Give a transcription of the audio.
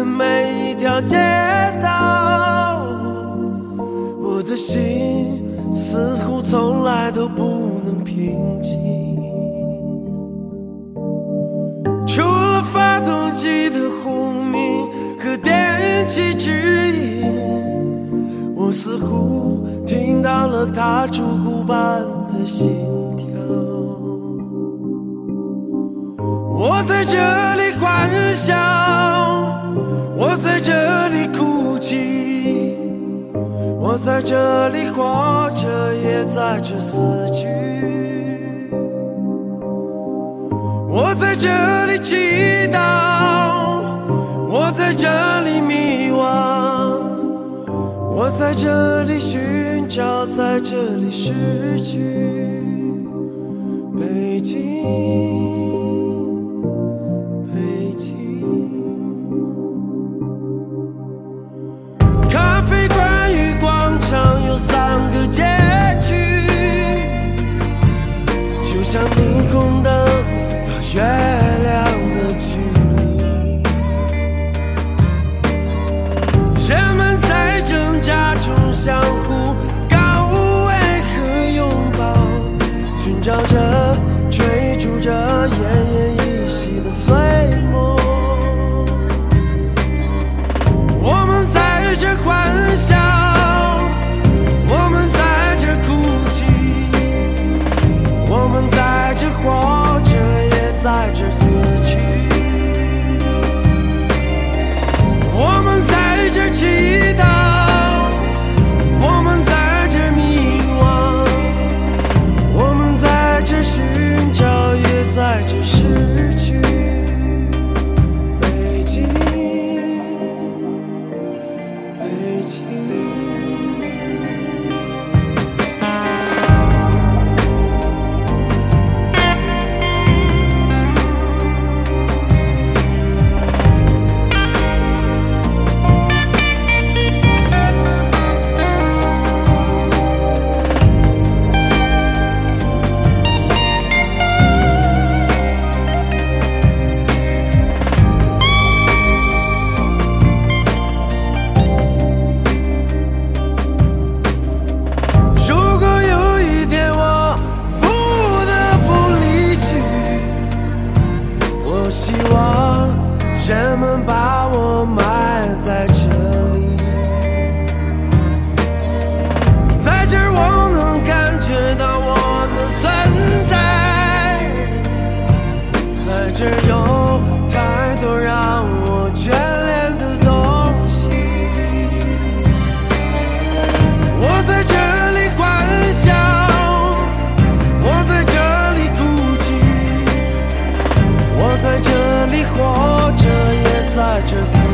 的每一条街道，我的心似乎从来都不能平静。除了发动机的轰鸣和电气指引，我似乎听到了它烛骨般的心跳。我在这里欢笑，我在这里哭泣，我在这里活着，也在这死去。我在这里祈祷，我在这里迷惘，我在这里寻找，在这里失去。北京，北京，咖啡馆与广场有3个街区，就像霓虹灯到月亮的距离，人们在挣扎中相互告慰和拥抱，寻找着追逐着奄奄一息的碎梦。我们在这欢笑，我们在这哭泣，我们在这活着，也在这死去。我们在这祈祷，我们在这迷惘，我们在这寻找，也在这失去。北京，北京。希望人们把我埋在这里，在这儿我能感觉到我的存在，在这儿有太多让我眷恋的东西。我在这里欢笑，我在这里哭泣，我在这里活着，也在这死